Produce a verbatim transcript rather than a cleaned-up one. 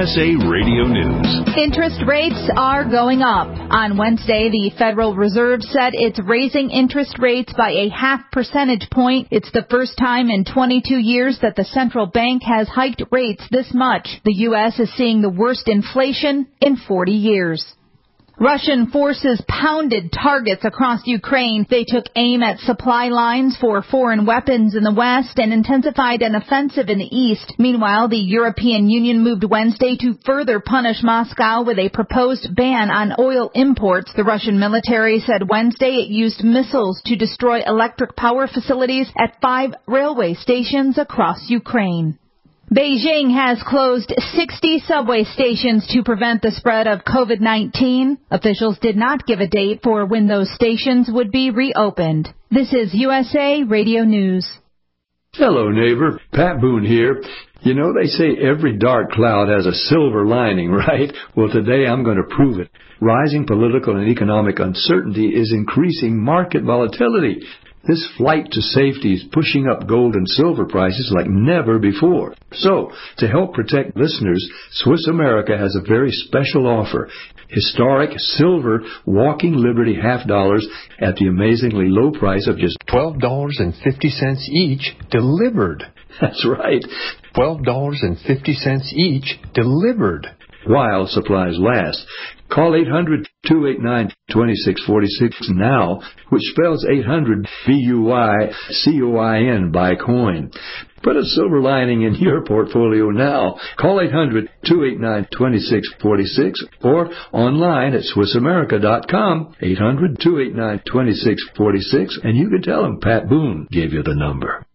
S A Radio News. Interest rates are going up. On Wednesday, the Federal Reserve said it's raising interest rates by a half percentage point. It's the first time in twenty-two years that the central bank has hiked rates this much. The U S is seeing the worst inflation in forty years. Russian forces pounded targets across Ukraine. They took aim at supply lines for foreign weapons in the west and intensified an offensive in the east. Meanwhile, the European Union moved Wednesday to further punish Moscow with a proposed ban on oil imports. The Russian military said Wednesday it used missiles to destroy electric power facilities at five railway stations across Ukraine. Beijing has closed sixty subway stations to prevent the spread of COVID nineteen. Officials did not give a date for when those stations would be reopened. This is U S A Radio News. Hello, neighbor. Pat Boone here. You know, they say every dark cloud has a silver lining, right? Well, today I'm going to prove it. Rising political and economic uncertainty is increasing market volatility. This flight to safety is pushing up gold and silver prices like never before. So, to help protect listeners, Swiss America has a very special offer. Historic silver Walking Liberty half dollars at the amazingly low price of just twelve dollars and fifty cents each, delivered. That's right. twelve dollars and fifty cents each, delivered. While supplies last. Call eight hundred, two eight nine, two six four six now, which spells eight hundred B U Y C O I N, buy coin. Put a silver lining in your portfolio now. Call eight hundred, two eight nine, two six four six or online at Swiss America dot com, eight hundred, two eight nine, two six four six, and you can tell them Pat Boone gave you the number.